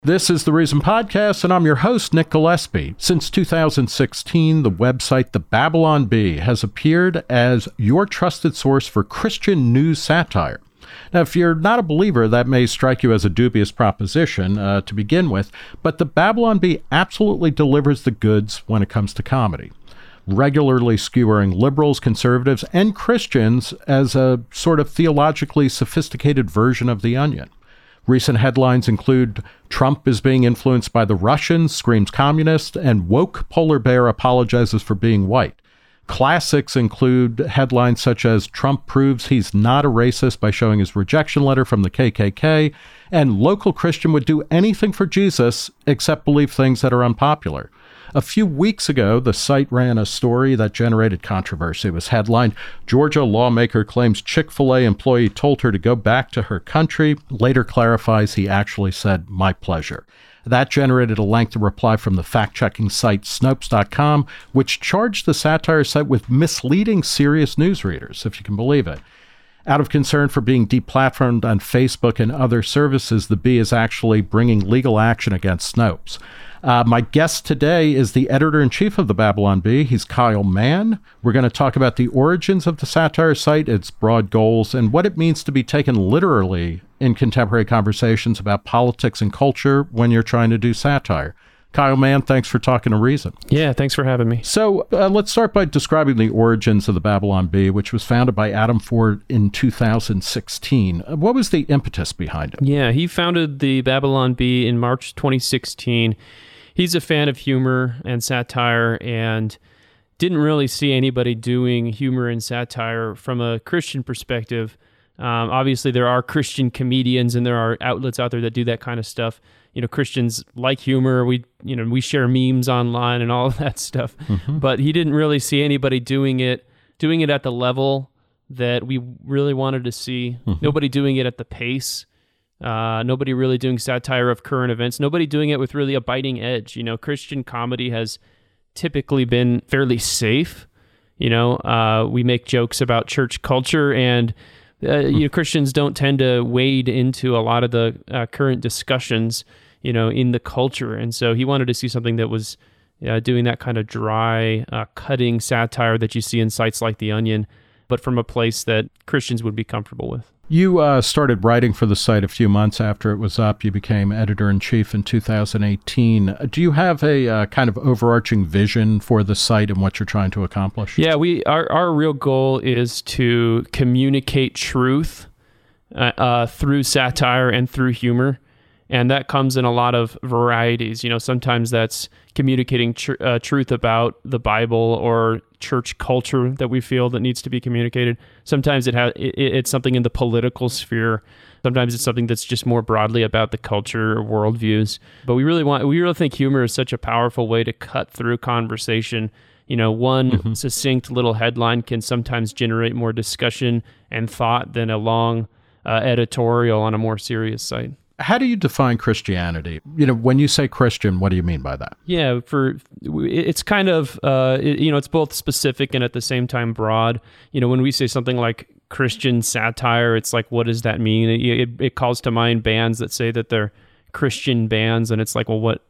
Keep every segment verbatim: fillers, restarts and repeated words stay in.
This is the Reason Podcast, and I'm your host, Nick Gillespie. Since two thousand sixteen, the website The Babylon Bee has appeared as your trusted source for Christian news satire. Now, if you're not a believer, that may strike you as a dubious proposition uh, to begin with, but The Babylon Bee absolutely delivers the goods when it comes to comedy, regularly skewering liberals, conservatives, and Christians as a sort of theologically sophisticated version of The Onion. Recent headlines include Trump is being influenced by the Russians, screams communist, and woke polar bear apologizes for being white. Classics include headlines such as Trump proves he's not a racist by showing his rejection letter from the K K K, and local Christian would do anything for Jesus except believe things that are unpopular. A few weeks ago, the site ran a story that generated controversy. It was headlined, Georgia lawmaker claims Chick-fil-A employee told her to go back to her country, later clarifies he actually said, my pleasure. That generated a lengthy reply from the fact-checking site Snopes dot com, which charged the satire site with misleading serious news readers, if you can believe it. Out of concern for being deplatformed on Facebook and other services, the Bee is actually bringing legal action against Snopes. Uh, my guest today is the editor-in-chief of the Babylon Bee. He's Kyle Mann. We're going to talk about the origins of the satire site, its broad goals, and what it means to be taken literally in contemporary conversations about politics and culture when you're trying to do satire. Kyle Mann, thanks for talking to Reason. Yeah, thanks for having me. So uh, let's start by describing the origins of the Babylon Bee, which was founded by Adam Ford in two thousand sixteen. What was the impetus behind it? Yeah, he founded the Babylon Bee in March twenty sixteen. He's a fan of humor and satire and didn't really see anybody doing humor and satire from a Christian perspective. Um, obviously, there are Christian comedians and there are outlets out there that do that kind of stuff. You know, Christians like humor. We, you know, we share memes online and all of that stuff. Mm-hmm. But he didn't really see anybody doing it, doing it at the level that we really wanted to see. Mm-hmm. Nobody doing it at the pace. Uh, nobody really doing satire of current events. Nobody doing it with really a biting edge. You know, Christian comedy has typically been fairly safe. You know, uh, we make jokes about church culture, and uh, you know, Christians don't tend to wade into a lot of the uh, current discussions, you know, in the culture. And so he wanted to see something that was uh, doing that kind of dry, uh, cutting satire that you see in sites like The Onion, but from a place that Christians would be comfortable with. You uh, started writing for the site a few months after it was up. You became editor-in-chief in two thousand eighteen. Do you have a uh, kind of overarching vision for the site and what you're trying to accomplish? Yeah, we our, our real goal is to communicate truth uh, uh, through satire and through humor. And that comes in a lot of varieties. You know, sometimes that's communicating tr- uh, truth about the Bible or church culture that we feel that needs to be communicated. Sometimes it has it, it's something in the political sphere. Sometimes it's something that's just more broadly about the culture or worldviews. But we really want we really think humor is such a powerful way to cut through conversation. You know, one mm-hmm. succinct little headline can sometimes generate more discussion and thought than a long uh, editorial on a more serious site. How do you define Christianity? You know, when you say Christian, what do you mean by that? Yeah, for it's kind of, uh, it, you know, it's both specific and at the same time broad. You know, when we say something like Christian satire, it's like, what does that mean? It, it, it calls to mind bands that say that they're Christian bands, and it's like, well, what,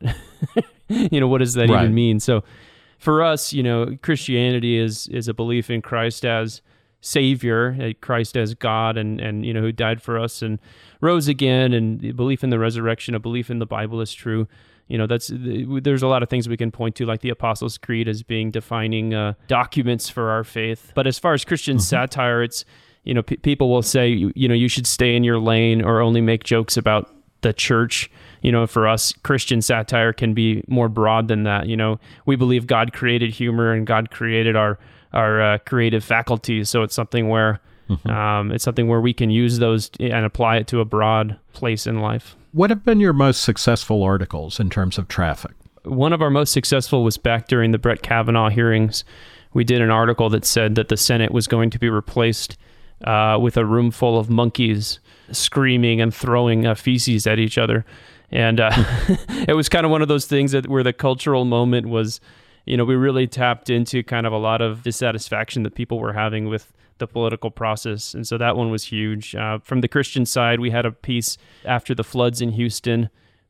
you know, what does that right. even mean? So for us, you know, Christianity is is a belief in Christ as Savior, Christ as God, and and you know, who died for us and rose again, and the belief in the resurrection, a belief in the Bible is true. You know, that's there's a lot of things we can point to, like the Apostles' Creed as being defining uh, documents for our faith. But as far as Christian mm-hmm. satire, it's, you know, p- people will say, you, you know, you should stay in your lane or only make jokes about the church. You know, for us, Christian satire can be more broad than that. You know, we believe God created humor and God created our our uh, creative faculties. So it's something where mm-hmm. um, it's something where we can use those and apply it to a broad place in life. What have been your most successful articles in terms of traffic? One of our most successful was back during the Brett Kavanaugh hearings. We did an article that said that the Senate was going to be replaced uh, with a room full of monkeys screaming and throwing uh, feces at each other. And uh, it was kind of one of those things that where the cultural moment was, you know, we really tapped into kind of a lot of dissatisfaction that people were having with the political process. And so that one was huge. Uh, from the Christian side, we had a piece after the floods in Houston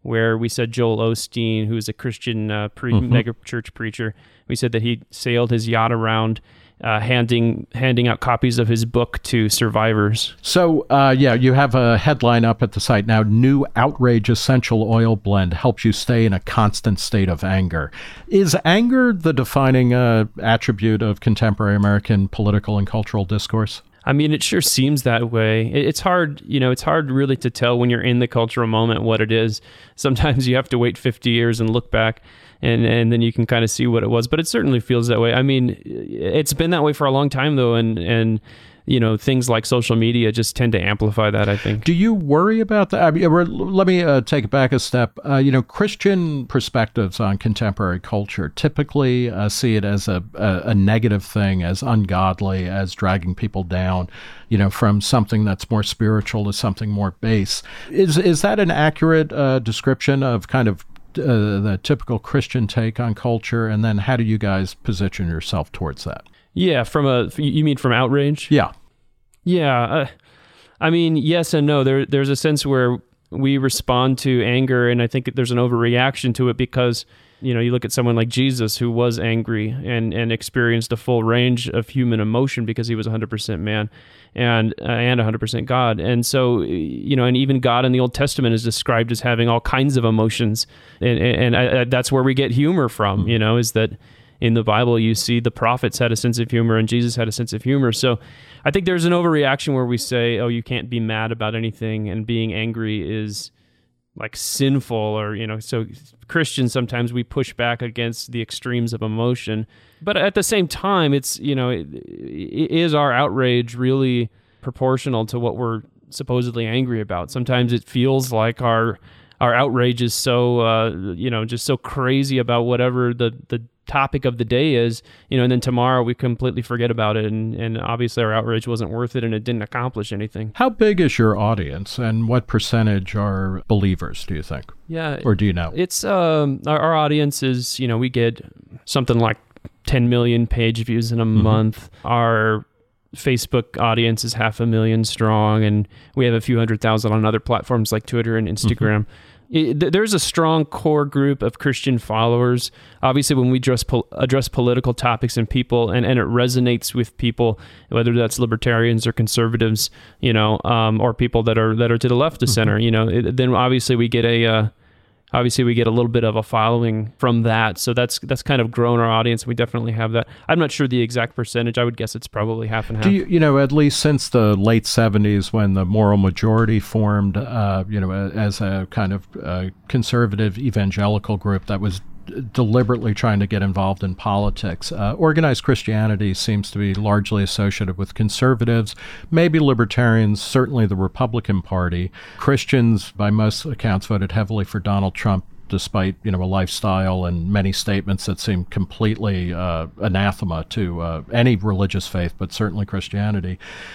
where we said Joel Osteen, who is a Christian uh, pre- mm-hmm. mega church preacher, we said that he sailed his yacht around uh, handing handing out copies of his book to survivors. So, uh, yeah, you have a headline up at the site now, New Outrage Essential Oil Blend helps you stay in a constant state of anger. Is anger the defining uh, attribute of contemporary American political and cultural discourse? I mean, it sure seems that way. It's hard, you know, it's hard really to tell when you're in the cultural moment what it is. Sometimes you have to wait fifty years and look back, and, and then you can kind of see what it was. But it certainly feels that way. I mean, it's been that way for a long time, though, and and you know, things like social media just tend to amplify that, I think. Do you worry about that? I mean, let me uh, take it back a step. Uh, you know, Christian perspectives on contemporary culture typically uh, see it as a, a, a negative thing, as ungodly, as dragging people down, you know, from something that's more spiritual to something more base. Is, is that an accurate uh, description of kind of uh, the typical Christian take on culture? And then how do you guys position yourself towards that? Yeah, from a, you mean from outrage? Yeah. Yeah. Uh, I mean, yes and no. There, there's a sense where we respond to anger, and I think there's an overreaction to it because, you know, you look at someone like Jesus who was angry and, and experienced a full range of human emotion because he was one hundred percent man and uh, and one hundred percent God. And so, you know, and even God in the Old Testament is described as having all kinds of emotions. And, and I, I, that's where we get humor from, you know, is that in the Bible, you see the prophets had a sense of humor and Jesus had a sense of humor. So I think there's an overreaction where we say, oh, you can't be mad about anything, and being angry is like sinful, or, you know, so Christians, sometimes we push back against the extremes of emotion. But at the same time, it's, you know, it, it is our outrage really proportional to what we're supposedly angry about? Sometimes it feels like our our outrage is so, uh, you know, just so crazy about whatever the, the topic of the day is, you know, and then tomorrow we completely forget about it. And, and obviously our outrage wasn't worth it and it didn't accomplish anything. How big is your audience, and what percentage are believers, do you think? Yeah. Or do you know? It's, um, our, our audience is, you know, we get something like ten million page views in a mm-hmm. month. Our Facebook audience is half a million strong, and we have a few hundred thousand on other platforms like Twitter and Instagram. Mm-hmm. It, there's a strong core group of Christian followers. Obviously, when we address, pol- address political topics and people, and, and it resonates with people, whether that's libertarians or conservatives, you know, um, or people that are that are to the left of mm-hmm. center, you know, it, then obviously we get a uh, obviously we get a little bit of a following from that. So that's that's kind of grown our audience. We definitely have that. I'm not sure the exact percentage. I would guess it's probably half and half. Do you, you know, at least since the late seventies, when the Moral Majority formed, uh, you know, as a kind of uh, conservative evangelical group that was deliberately trying to get involved in politics. Uh, organized Christianity seems to be largely associated with conservatives, maybe libertarians, certainly the Republican Party. Christians, by most accounts, voted heavily for Donald Trump, despite, you know, a lifestyle and many statements that seem completely uh, anathema to uh, any religious faith, but certainly Christianity.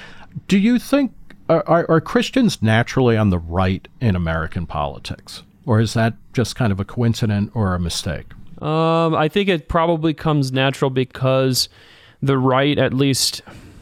Do you think, are, are Christians naturally on the right in American politics? Or is that just kind of a coincidence or a mistake? Um, I think it probably comes natural because the right, at least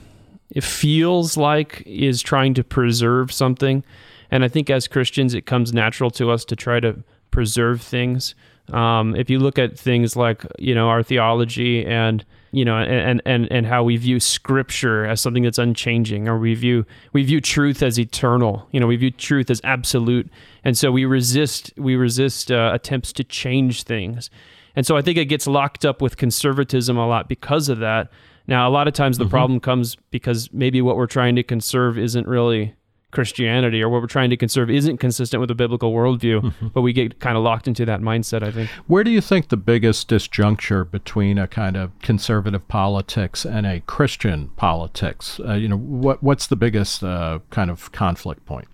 it feels like, is trying to preserve something. And I think as Christians, it comes natural to us to try to preserve things. Um, if you look at things like, you know, our theology and, you know, and, and, and how we view scripture as something that's unchanging, or we view, we view truth as eternal, you know, we view truth as absolute. And so we resist, we resist uh, attempts to change things. And so I think it gets locked up with conservatism a lot because of that. Now, a lot of times the mm-hmm. problem comes because maybe what we're trying to conserve isn't really Christianity, or what we're trying to conserve isn't consistent with a biblical worldview, mm-hmm. but we get kind of locked into that mindset, I think. Where do you think the biggest disjuncture between a kind of conservative politics and a Christian politics, uh, you know, what what's the biggest uh, kind of conflict point?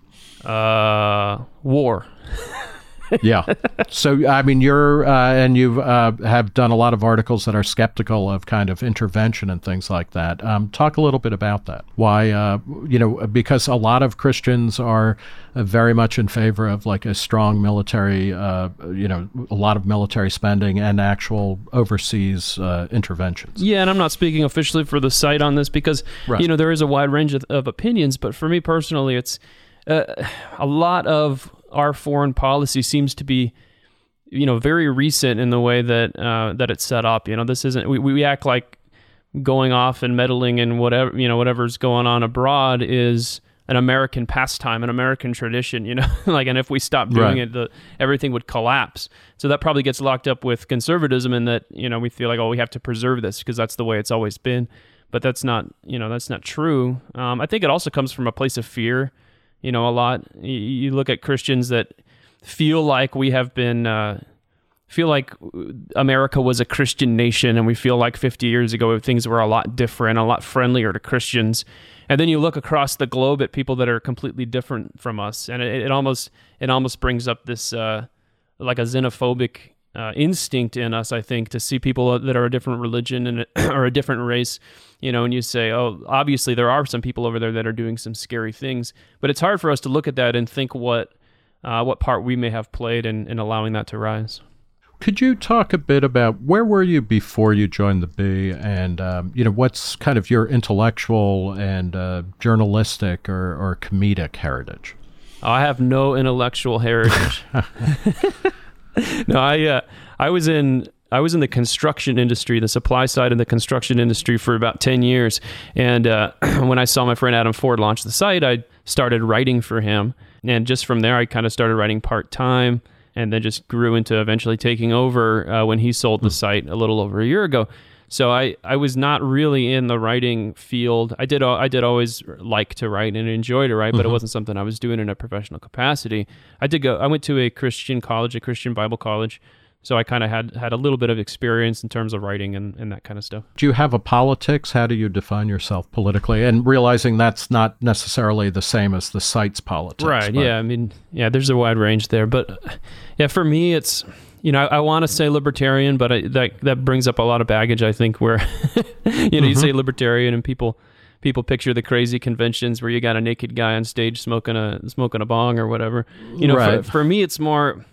Uh, war. Yeah. So, I mean, you're, uh, and you uh, have done a lot of articles that are skeptical of kind of intervention and things like that. Um, talk a little bit about that. Why, uh, you know, because a lot of Christians are uh, very much in favor of like a strong military, uh, you know, a lot of military spending and actual overseas uh, interventions. Yeah, and I'm not speaking officially for the site on this because, right. you know, there is a wide range of, of opinions, but for me personally, it's uh, a lot of our foreign policy seems to be, you know, very recent in the way that uh, that it's set up. You know, this isn't, we, we act like going off and meddling in whatever, you know, whatever's going on abroad is an American pastime, an American tradition, you know, like, and if we stop doing right. it, the, everything would collapse. So that probably gets locked up with conservatism in that, you know, we feel like, oh, we have to preserve this because that's the way it's always been. But that's not, you know, that's not true. Um, I think it also comes from a place of fear, you know, a lot. You, you look at Christians that feel like we have been, uh, feel like America was a Christian nation, and we feel like fifty years ago things were a lot different, a lot friendlier to Christians. And then you look across the globe at people that are completely different from us, and it, it almost it almost brings up this uh, like a xenophobic uh, instinct in us, I think, to see people that are a different religion and or a different race, you know, and you say, oh, obviously there are some people over there that are doing some scary things, but it's hard for us to look at that and think what uh, what part we may have played in, in allowing that to rise. Could you talk a bit about where were you before you joined the Bee, and um, you know, what's kind of your intellectual and uh, journalistic or, or comedic heritage? I have no intellectual heritage. no, I uh, I was in I was in the construction industry, the supply side of the construction industry for about ten years, and uh, when I saw my friend Adam Ford launch the site, I started writing for him, and just from there, I kind of started writing part time. And then just grew into eventually taking over uh, when he sold the site a little over a year ago. So I, I was not really in the writing field. I did I did always like to write and enjoy to write, but mm-hmm. it wasn't something I was doing in a professional capacity. I did go. I went to a Christian college, a Christian Bible college. So I kind of had, had a little bit of experience in terms of writing and, and that kind of stuff. Do you have a politics? How do you define yourself politically? And realizing that's not necessarily the same as the site's politics. Right, but. yeah. I mean, yeah, there's a wide range there. But yeah, for me, it's, you know, I, I want to say libertarian, but I, that that brings up a lot of baggage, I think, where, you know, mm-hmm. you say libertarian and people people picture the crazy conventions where you got a naked guy on stage smoking a smoking a bong or whatever. You know, right. for, for me, it's more...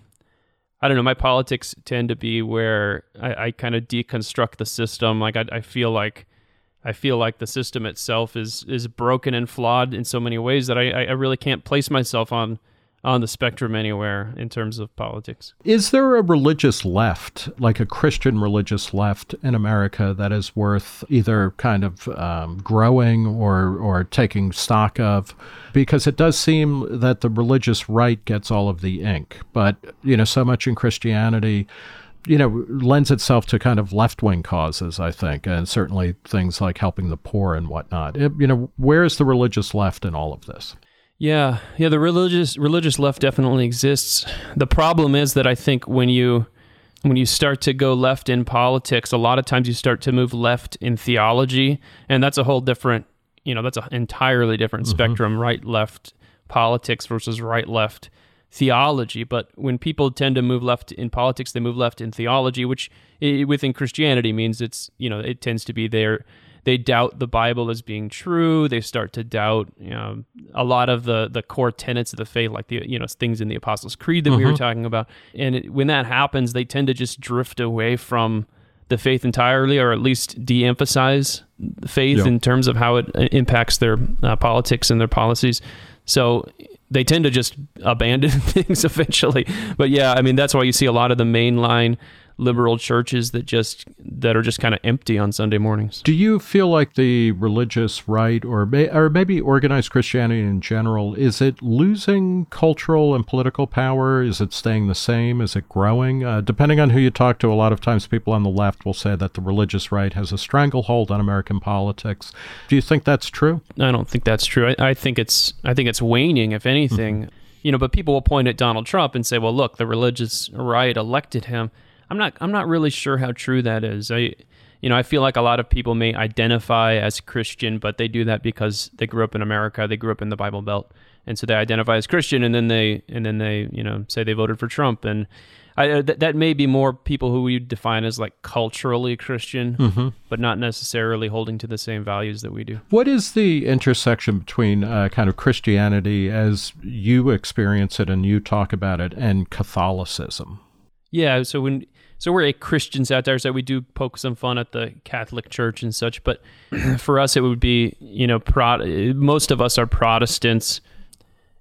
I don't know, my politics tend to be where I, I kind of deconstruct the system. Like I, I feel like I feel like the system itself is is broken and flawed in so many ways that I, I really can't place myself on on the spectrum anywhere in terms of politics. Is there a religious left, like a Christian religious left in America, that is worth either kind of um, growing or or taking stock of? Because it does seem that the religious right gets all of the ink, but you know, so much in Christianity, you know, lends itself to kind of left-wing causes, I think, and certainly things like helping the poor and whatnot. It, you know, where is the religious left in all of this? Yeah, yeah, the religious religious left definitely exists. The problem is that I think when you when you start to go left in politics, a lot of times you start to move left in theology, and that's a whole different, you know, that's an entirely different mm-hmm. spectrum, right-left politics versus right-left theology. But when people tend to move left in politics, they move left in theology, which within Christianity means it's, you know, it tends to be their... They doubt the Bible as being true. They start to doubt, you know, a lot of the, the core tenets of the faith, like the, you know, things in the Apostles' Creed that mm-hmm. we were talking about. And it, when that happens, they tend to just drift away from the faith entirely, or at least de-emphasize the faith yeah. in terms of how it impacts their uh, politics and their policies. So they tend to just abandon things eventually. But yeah, I mean, that's why you see a lot of the mainline liberal churches that just that are just kind of empty on Sunday mornings. Do you feel like the religious right, or may, or maybe organized Christianity in general, is it losing cultural and political power? Is it staying the same? Is it growing? Uh, depending on who you talk to, a lot of times people on the left will say that the religious right has a stranglehold on American politics. Do you think that's true? I don't think that's true. I, I think it's I think it's waning, if anything. Mm-hmm. You know, but people will point at Donald Trump and say, "Well, look, the religious right elected him." I'm not I'm not really sure how true that is. I you know, I feel like a lot of people may identify as Christian, but they do that because they grew up in America, they grew up in the Bible Belt. And so they identify as Christian, and then they and then they, you know, say they voted for Trump. And I, th- that may be more people who we define as like culturally Christian, mm-hmm. but not necessarily holding to the same values that we do. What is the intersection between uh, kind of Christianity as you experience it and you talk about it, and Catholicism? Yeah, so when so we're a Christian satire, so we do poke some fun at the Catholic Church and such, but for us it would be, you know, Pro- most of us are Protestants,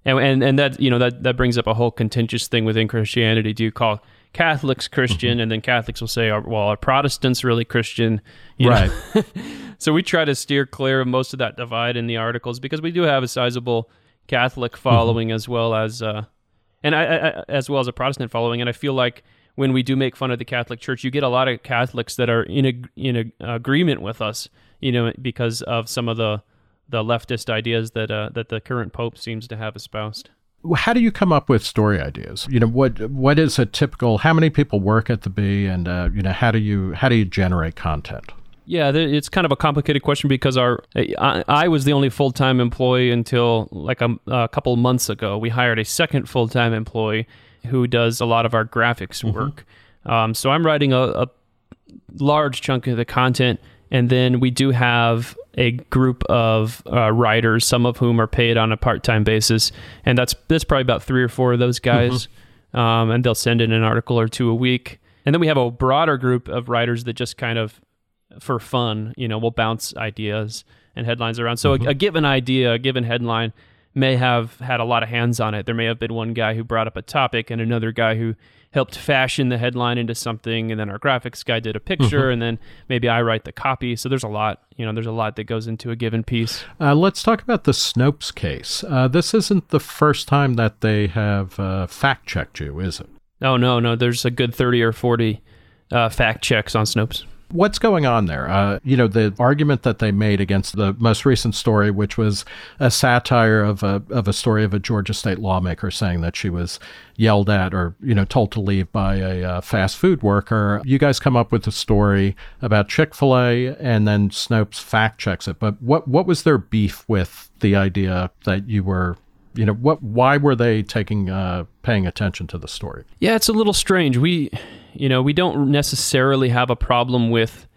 And, and and that you know that that brings up a whole contentious thing within Christianity. Do you call Catholics Christian, mm-hmm. and then Catholics will say, "Well, are Protestants really Christian?" You right. So we try to steer clear of most of that divide in the articles because we do have a sizable Catholic following mm-hmm. as well as uh, and I, I as well as a Protestant following. And I feel like when we do make fun of the Catholic Church, you get a lot of Catholics that are in a, in a, agreement with us, you know, because of some of the the leftist ideas that uh, that the current Pope seems to have espoused. How do you come up with story ideas? You know, what what is a typical? How many people work at the Bee, and uh, you know, how do you how do you generate content? Yeah, it's kind of a complicated question because our I, I was the only full time employee until like a, a couple months ago. We hired a second full time employee who does a lot of our graphics mm-hmm. work. Um, so I'm writing a, a large chunk of the content, and then we do have a group of uh, writers, some of whom are paid on a part-time basis, and that's that's probably about three or four of those guys, mm-hmm. um, and they'll send in an article or two a week. And then we have a broader group of writers that just kind of, for fun, you know, will bounce ideas and headlines around. So mm-hmm. a, a given idea, a given headline may have had a lot of hands on it. There may have been one guy who brought up a topic and another guy who helped fashion the headline into something, and then our graphics guy did a picture, mm-hmm. and then maybe I write the copy. So there's a lot, you know, there's a lot that goes into a given piece. Uh, let's talk about the Snopes case. Uh, this isn't the first time that they have uh, fact-checked you, is it? Oh, no, no. There's a good thirty or forty uh, fact checks on Snopes. What's going on there? Uh, you know, the argument that they made against the most recent story, which was a satire of a of a story of a Georgia state lawmaker saying that she was yelled at or, you know, told to leave by a uh, fast food worker. You guys come up with a story about Chick-fil-A, and then Snopes fact checks it. But what what was their beef with the idea that you were, you know, what? Why were they taking uh, paying attention to the story? Yeah, it's a little strange. We, you know, we don't necessarily have a problem with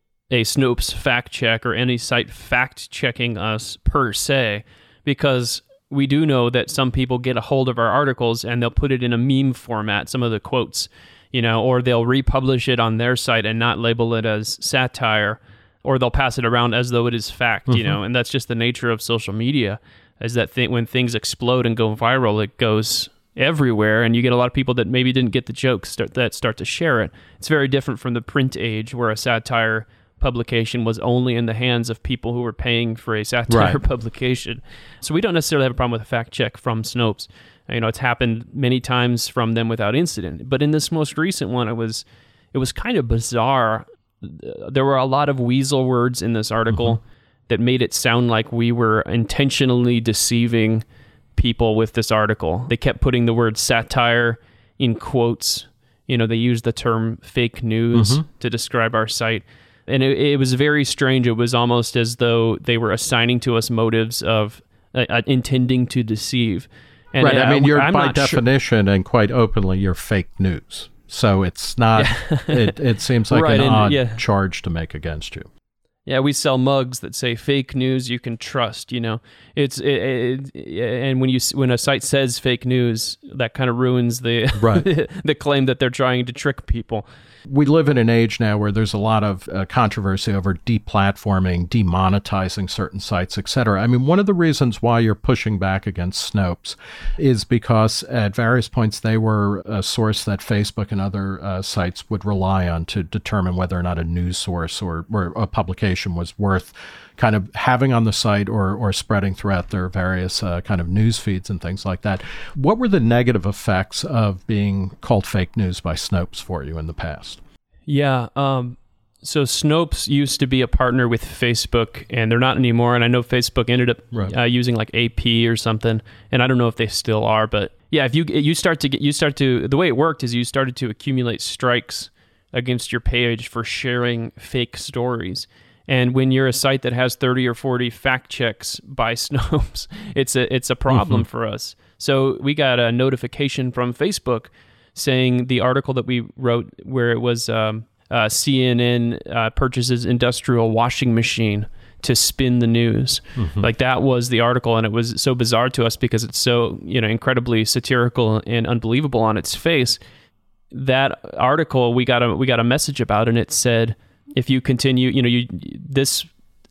a Snopes fact check or any site fact checking us per se, because we do know that some people get a hold of our articles and they'll put it in a meme format, some of the quotes, you know, or they'll republish it on their site and not label it as satire, or they'll pass it around as though it is fact, mm-hmm. you know, and that's just the nature of social media. Is that th- when things explode and go viral, it goes everywhere, and you get a lot of people that maybe didn't get the jokes start, that start to share it. It's very different from the print age, where a satire publication was only in the hands of people who were paying for a satire right. publication. So we don't necessarily have a problem with a fact check from Snopes. You know, it's happened many times from them without incident. But in this most recent one, it was it was kind of bizarre. There were a lot of weasel words in this article. Mm-hmm. that made it sound like we were intentionally deceiving people with this article. They kept putting the word satire in quotes. You know, they used the term fake news mm-hmm. to describe our site. And it, it was very strange. It was almost as though they were assigning to us motives of uh, uh, intending to deceive. And right. I mean, you're I'm by definition sure. and quite openly, you're fake news. So it's not, yeah. it, it seems like right, an and, odd yeah. charge to make against you. Yeah, we sell mugs that say fake news you can trust, you know. It's it, it, and when you when a site says fake news, that kind of ruins the right. the claim that they're trying to trick people. We live in an age now where there's a lot of uh, controversy over deplatforming, demonetizing certain sites, et cetera. I mean, one of the reasons why you're pushing back against Snopes is because at various points they were a source that Facebook and other uh, sites would rely on to determine whether or not a news source or, or a publication was worth kind of having on the site or or spreading throughout their various uh, kind of news feeds and things like that. What were the negative effects of being called fake news by Snopes for you in the past? Yeah, um, so Snopes used to be a partner with Facebook, and they're not anymore. And I know Facebook ended up right. uh, using like A P or something, and I don't know if they still are. But yeah, if you you start to get you start to the way it worked is you started to accumulate strikes against your page for sharing fake stories. And when you're a site that has thirty or forty fact checks by Snopes, it's a it's a problem mm-hmm. for us. So we got a notification from Facebook saying the article that we wrote where it was um, uh, C N N uh, purchases industrial washing machine to spin the news. Mm-hmm. Like that was the article, and it was so bizarre to us because it's so, you know, incredibly satirical and unbelievable on its face. That article, we got a we got a message about, and it said, if you continue, you know, you this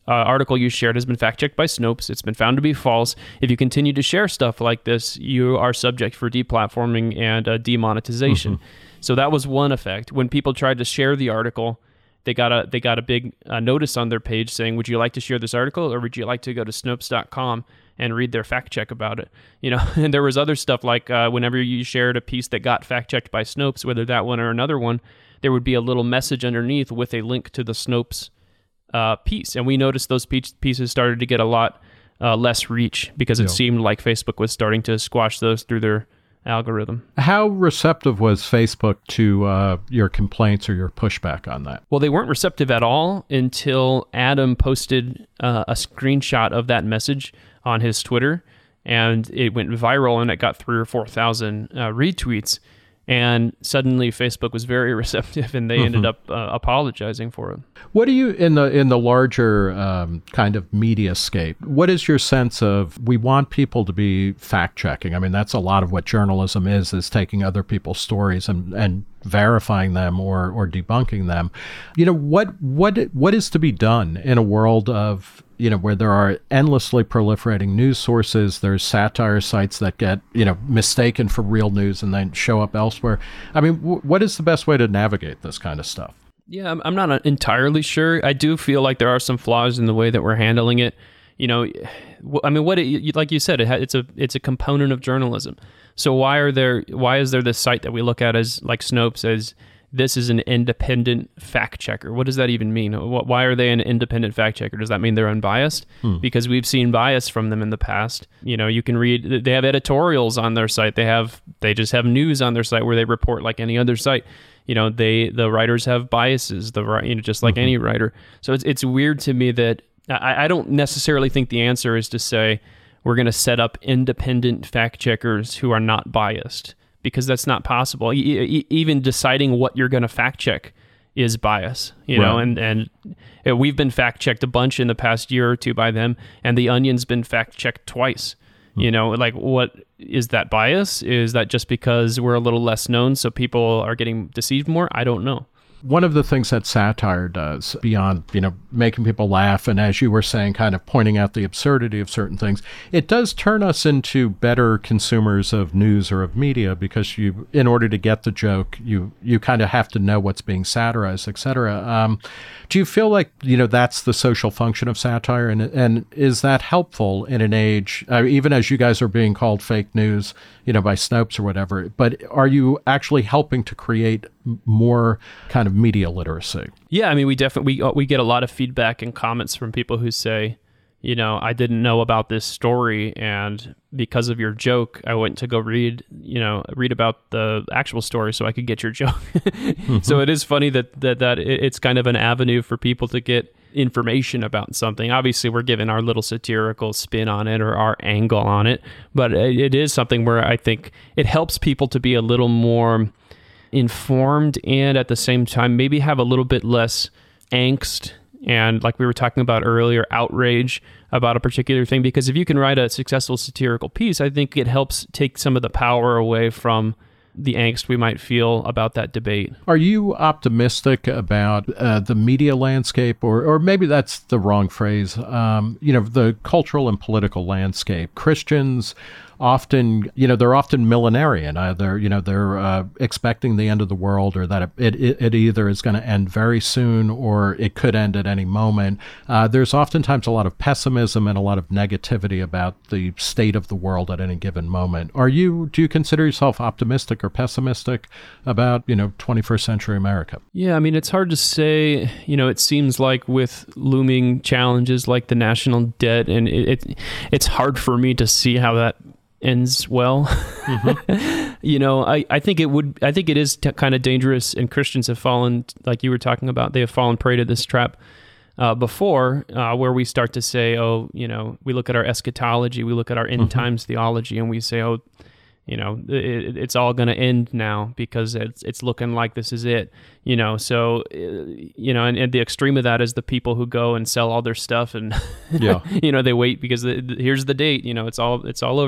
uh, article you shared has been fact-checked by Snopes. It's been found to be false. If you continue to share stuff like this, you are subject for deplatforming and uh, demonetization. Mm-hmm. So that was one effect. When people tried to share the article, they got a they got a big uh, notice on their page saying, would you like to share this article, or would you like to go to Snopes dot com and read their fact check about it? You know, and there was other stuff like uh, whenever you shared a piece that got fact checked by Snopes, whether that one or another one, there would be a little message underneath with a link to the Snopes uh, piece. And we noticed those pieces started to get a lot uh, less reach because it yeah. seemed like Facebook was starting to squash those through their algorithm. How receptive was Facebook to uh, your complaints or your pushback on that? Well, they weren't receptive at all until Adam posted uh, a screenshot of that message on his Twitter, and it went viral, and it got three or four thousand uh, retweets. And suddenly, Facebook was very receptive, and they mm-hmm. ended up uh, apologizing for it. What do you, in the in the larger um, kind of mediascape, what is your sense of, we want people to be fact-checking? I mean, that's a lot of what journalism is, is taking other people's stories and, and verifying them or or debunking them. You know, what what what is to be done in a world of, you know, where there are endlessly proliferating news sources, there's satire sites that get, you know, mistaken for real news and then show up elsewhere. I mean, w- what is the best way to navigate this kind of stuff? Yeah, I'm not entirely sure. I do feel like there are some flaws in the way that we're handling it. You know, I mean, what it, like you said, it, it's a it's a component of journalism. So why are there why is there this site that we look at as like Snopes as this is an independent fact checker? What does that even mean? Why are they an independent fact checker? Does that mean they're unbiased? Hmm. Because we've seen bias from them in the past. You know, you can read, they have editorials on their site. They have, they just have news on their site where they report like any other site. You know, they, the writers have biases, the you know, just like mm-hmm. any writer. So it's it's weird to me that I, I don't necessarily think the answer is to say we're going to set up independent fact checkers who are not biased, because that's not possible. E- even deciding what you're going to fact check is bias, you know, right. and, and we've been fact checked a bunch in the past year or two by them, and the Onion's been fact checked twice. Hmm. You know, like, what is that bias? Is that just because we're a little less known, so people are getting deceived more? I don't know. One of the things that satire does, beyond, you know, making people laugh, and as you were saying, kind of pointing out the absurdity of certain things, it does turn us into better consumers of news or of media, because you, in order to get the joke, you you kind of have to know what's being satirized, et cetera. Um, do you feel like, you know, that's the social function of satire, and and is that helpful in an age, uh, even as you guys are being called fake news, you know, by Snopes or whatever, but are you actually helping to create more kind of media literacy? Yeah, I mean, we definitely we we get a lot of feedback and comments from people who say, you know, I didn't know about this story, and because of your joke, I went to go read, you know, read about the actual story so I could get your joke. mm-hmm. So it is funny that that that it's kind of an avenue for people to get information about something. Obviously, we're giving our little satirical spin on it or our angle on it, but it is something where I think it helps people to be a little more informed, and at the same time maybe have a little bit less angst and, like we were talking about earlier, outrage about a particular thing. Because if you can write a successful satirical piece, I think it helps take some of the power away from the angst we might feel about that debate. Are you optimistic about uh, the media landscape, or or maybe that's the wrong phrase, um, you know, the cultural and political landscape? Christians often, you know, they're often millenarian. Either, you know, they're uh, expecting the end of the world, or that it, it, it either is going to end very soon or it could end at any moment. Uh, there's oftentimes a lot of pessimism and a lot of negativity about the state of the world at any given moment. Are you, do you consider yourself optimistic or pessimistic about, you know, twenty-first century America? Yeah, I mean, it's hard to say. You know, it seems like with looming challenges like the national debt, and it, it it's hard for me to see how that ends well. Mm-hmm. You know, I, I think it would, I think it is t- kind of dangerous, and Christians have fallen, like you were talking about, they have fallen prey to this trap uh, before, uh, where we start to say, oh, you know, we look at our eschatology, we look at our end mm-hmm. times theology, and we say, oh, you know, it, it's all going to end now because it's it's looking like this is it, you know. So, you know, and, and the extreme of that is the people who go and sell all their stuff, and yeah. you know, they wait because the, the, here's the date, you know, it's all it's all over.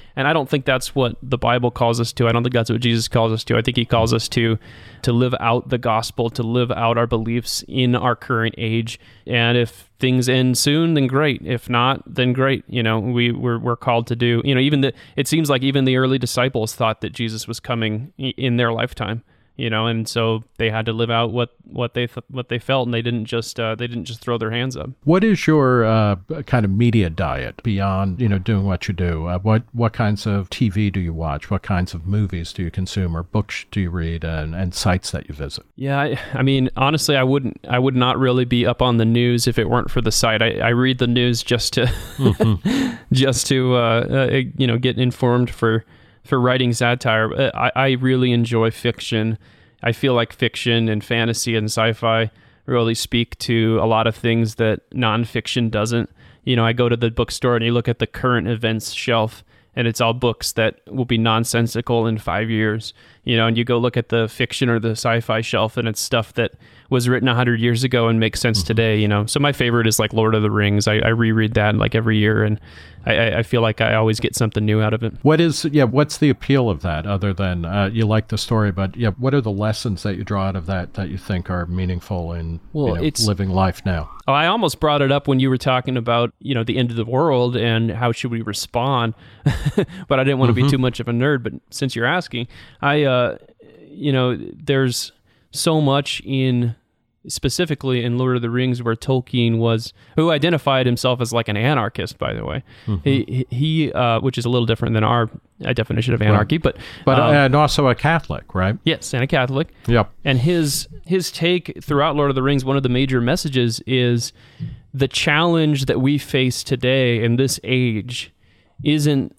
And I don't think that's what the Bible calls us to. I don't think that's what Jesus calls us to. I think he calls us to to live out the gospel, to live out our beliefs in our current age. And if things end soon, then great. If not, then great. You know, we we're, we're called to do, you know, even the, it seems like even the early disciples thought that Jesus was coming in their lifetime. You know, and so they had to live out what what they th- what they felt, and they didn't just uh, they didn't just throw their hands up. What is your uh, kind of media diet beyond, you know, doing what you do? Uh, what what kinds of T V do you watch? What kinds of movies do you consume, or books do you read, and, and sites that you visit? Yeah, I, I mean, honestly, I wouldn't I would not really be up on the news if it weren't for the site. I, I read the news just to mm-hmm. just to uh, uh, you know get informed for. For writing satire. I, I really enjoy fiction. I feel like fiction and fantasy and sci-fi really speak to a lot of things that nonfiction doesn't. You know, I go to the bookstore and you look at the current events shelf, and it's all books that will be nonsensical in five years. You know, and you go look at the fiction or the sci-fi shelf, and it's stuff that was written one hundred years ago and makes sense mm-hmm. today, you know. So my favorite is like Lord of the Rings. I, I reread that like every year, and I, I feel like I always get something new out of it. What is, yeah, what's the appeal of that, other than uh, you like the story, but yeah, what are the lessons that you draw out of that that you think are meaningful in well, you know, it's, living life now? Oh, I almost brought it up when you were talking about, you know, the end of the world and how should we respond, but I didn't want to mm-hmm. be too much of a nerd, but since you're asking, I, uh, you know, there's so much in... specifically in Lord of the Rings, where Tolkien was, who identified himself as like an anarchist, by the way. Mm-hmm. He, he uh, which is a little different than our definition of anarchy, right. but but um, and also a Catholic, right? Yes, and a Catholic. Yep. And his his take throughout Lord of the Rings, one of the major messages is the challenge that we face today in this age isn't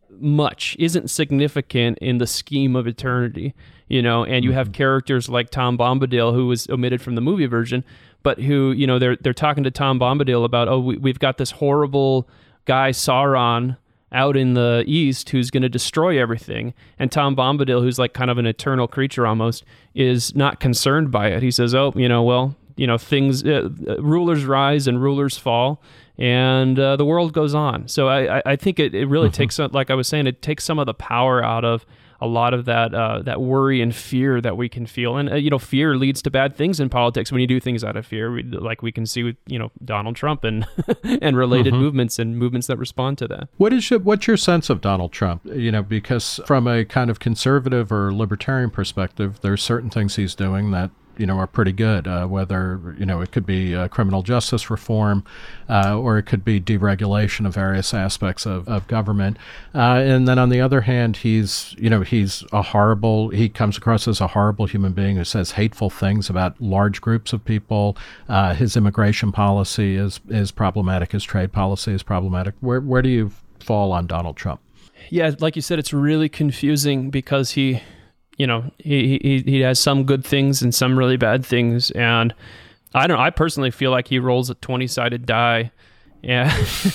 much, isn't significant in the scheme of eternity. You know, and you have characters like Tom Bombadil, who was omitted from the movie version, but who, you know, they're they're talking to Tom Bombadil about, oh, we, we've got this horrible guy Sauron out in the east who's going to destroy everything, and Tom Bombadil, who's like kind of an eternal creature almost, is not concerned by it. He says, oh, you know, well, you know, things, uh, rulers rise and rulers fall, and uh, the world goes on. So I I think it, it really mm-hmm. takes, like I was saying, it takes some of the power out of a lot of that uh, that worry and fear that we can feel. And, uh, you know, fear leads to bad things in politics when you do things out of fear, we, like we can see with, you know, Donald Trump and and related mm-hmm. movements and movements that respond to that. What is your, what's your sense of Donald Trump? You know, because from a kind of conservative or libertarian perspective, there's certain things he's doing that, you know, are pretty good, uh, whether, you know, it could be uh, criminal justice reform uh, or it could be deregulation of various aspects of, of government. Uh, and then on the other hand, he's, you know, he's a horrible, he comes across as a horrible human being who says hateful things about large groups of people. Uh, his immigration policy is, is problematic. His trade policy is problematic. Where, where do you fall on Donald Trump? Yeah, like you said, it's really confusing because he... You know, he, he he has some good things and some really bad things, and I don't. I personally feel like he rolls a twenty-sided die, yeah,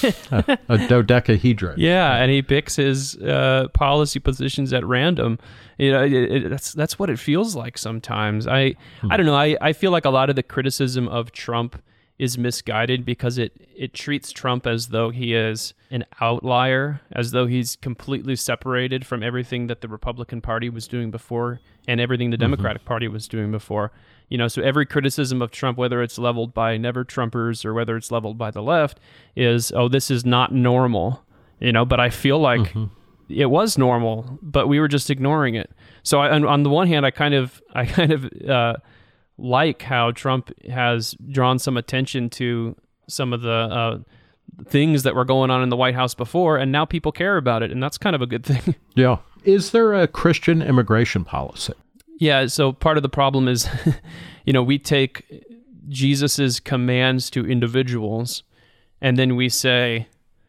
a, a dodecahedron. Yeah, and he picks his uh, policy positions at random. You know, it, it, that's that's what it feels like sometimes. I hmm. I don't know. I, I feel like a lot of the criticism of Trump is misguided because it, it treats Trump as though he is an outlier, as though he's completely separated from everything that the Republican Party was doing before and everything the Democratic mm-hmm. Party was doing before. You know, so every criticism of Trump, whether it's leveled by never-Trumpers or whether it's leveled by the left, is, oh, this is not normal. You know, but I feel like mm-hmm. it was normal, but we were just ignoring it. So I, on, on the one hand, I kind of, I kind of, uh, like how Trump has drawn some attention to some of the uh, things that were going on in the White House before, and now people care about it, and that's kind of a good thing. Yeah. Is there a Christian immigration policy? Yeah, so part of the problem is, you know, we take Jesus's commands to individuals, and then we say,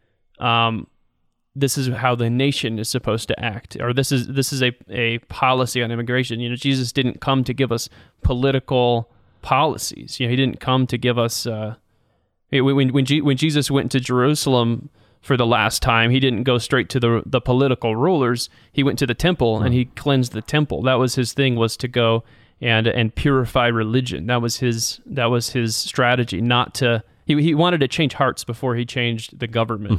um, this is how the nation is supposed to act, or this is this is a, a policy on immigration. You know, Jesus didn't come to give us political policies. You know, he didn't come to give us. Uh, when when G, when Jesus went to Jerusalem for the last time, he didn't go straight to the the political rulers. He went to the temple and he cleansed the temple. That was his thing, was to go and and purify religion. That was his that was his strategy. Not to he he wanted to change hearts before he changed the government. Mm-hmm.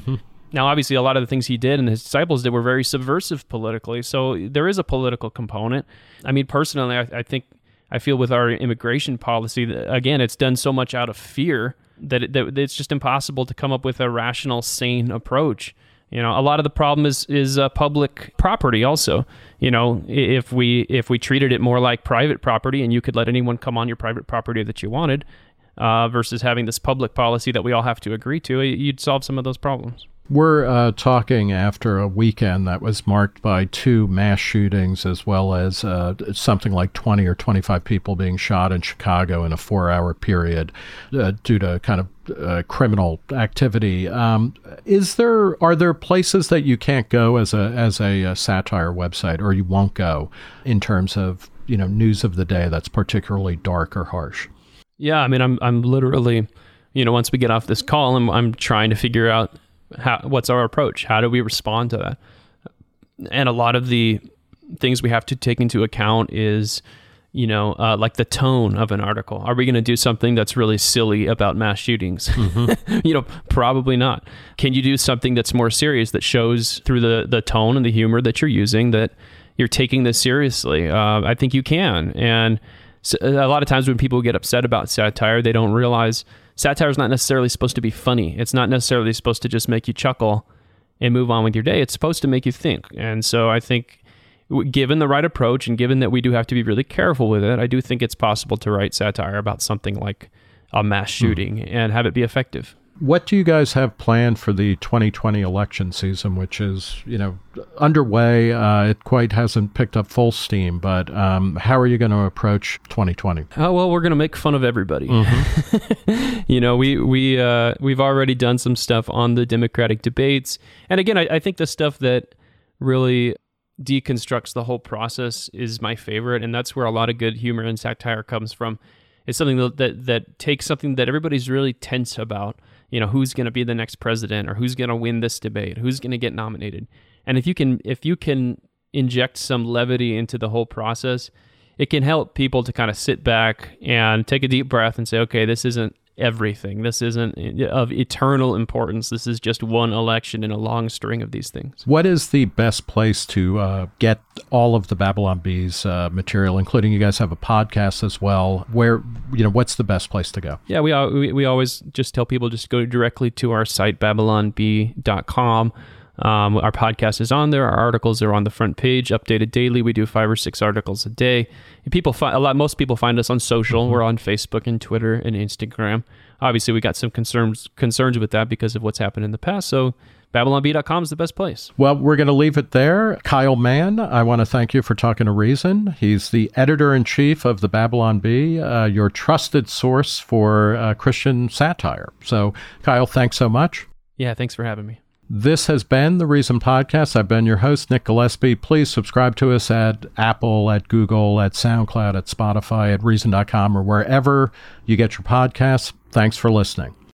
Now, obviously, a lot of the things he did and his disciples did were very subversive politically. So there is a political component. I mean, personally, I, I think, I feel with our immigration policy, again, it's done so much out of fear that, it, that it's just impossible to come up with a rational, sane approach. You know, a lot of the problem is is uh, public property also. You know, if we if we treated it more like private property and you could let anyone come on your private property that you wanted, uh, versus having this public policy that we all have to agree to, you'd solve some of those problems. We're uh, talking after a weekend that was marked by two mass shootings, as well as uh, something like twenty or twenty-five people being shot in Chicago in a four-hour period uh, due to kind of uh, criminal activity. Um, is there are there places that you can't go as a as a, a satire website, or you won't go in terms of, you know, news of the day that's particularly dark or harsh? Yeah, I mean, I'm I'm literally, you know, once we get off this call, I'm I'm trying to figure out How, what's our approach? How do we respond to that? And a lot of the things we have to take into account is, you know, uh, like the tone of an article. Are we going to do something that's really silly about mass shootings? Mm-hmm. You know, probably not. Can you do something that's more serious that shows through the, the tone and the humor that you're using that you're taking this seriously? Uh, I think you can. And so a lot of times when people get upset about satire, they don't realize satire is not necessarily supposed to be funny. It's not necessarily supposed to just make you chuckle and move on with your day. It's supposed to make you think. And so I think given the right approach and given that we do have to be really careful with it, I do think it's possible to write satire about something like a mass shooting mm. and have it be effective. What do you guys have planned for the twenty twenty election season, which is, you know, underway? Uh, it quite hasn't picked up full steam, but um, how are you going to approach twenty twenty? Oh, well, we're going to make fun of everybody. Mm-hmm. You know, we, we, uh, we've already done some stuff on the Democratic debates. And again, I, I think the stuff that really deconstructs the whole process is my favorite. And that's where a lot of good humor and satire comes from. It's something that, that, that takes something that everybody's really tense about. You know, who's going to be the next president, or who's going to win this debate, who's going to get nominated. And if you can if you can inject some levity into the whole process, it can help people to kind of sit back and take a deep breath and say, okay, this isn't everything. This isn't of eternal importance. This is just one election in a long string of these things. What is the best place to uh, get all of the Babylon Bees uh, material, including you guys have a podcast as well? Where, you know, what's the best place to go? Yeah, we we, we always just tell people just go directly to our site, babylon bee dot com. Um, our podcast is on there. Our articles are on the front page, updated daily. We do five or six articles a day. And people find a lot. Most people find us on social. Mm-hmm. We're on Facebook and Twitter and Instagram. Obviously, we got some concerns concerns with that because of what's happened in the past. So babylon bee dot com is the best place. Well, we're going to leave it there. Kyle Mann, I want to thank you for talking to Reason. He's the editor-in-chief of the Babylon Bee, uh, your trusted source for uh, Christian satire. So, Kyle, thanks so much. Yeah, thanks for having me. This has been the Reason Podcast. I've been your host, Nick Gillespie. Please subscribe to us at Apple, at Google, at SoundCloud, at Spotify, at reason dot com, or wherever you get your podcasts. Thanks for listening.